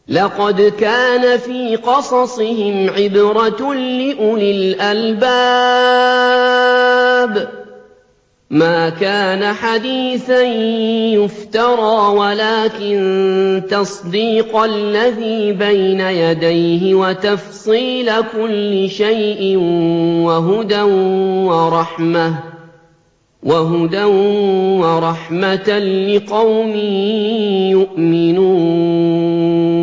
لَقَدْ كَانَ فِي قَصَصِهِمْ عِبْرَةٌ لِّأُولِي الْأَلْبَابِ ۗ مَا كَانَ حَدِيثًا يُفْتَرَىٰ وَلَٰكِن تَصْدِيقَ الَّذِي بَيْنَ يَدَيْهِ وَتَفْصِيلَ كُلِّ شَيْءٍ وَهُدًى وَرَحْمَةً لِّقَوْمٍ يُؤْمِنُونَ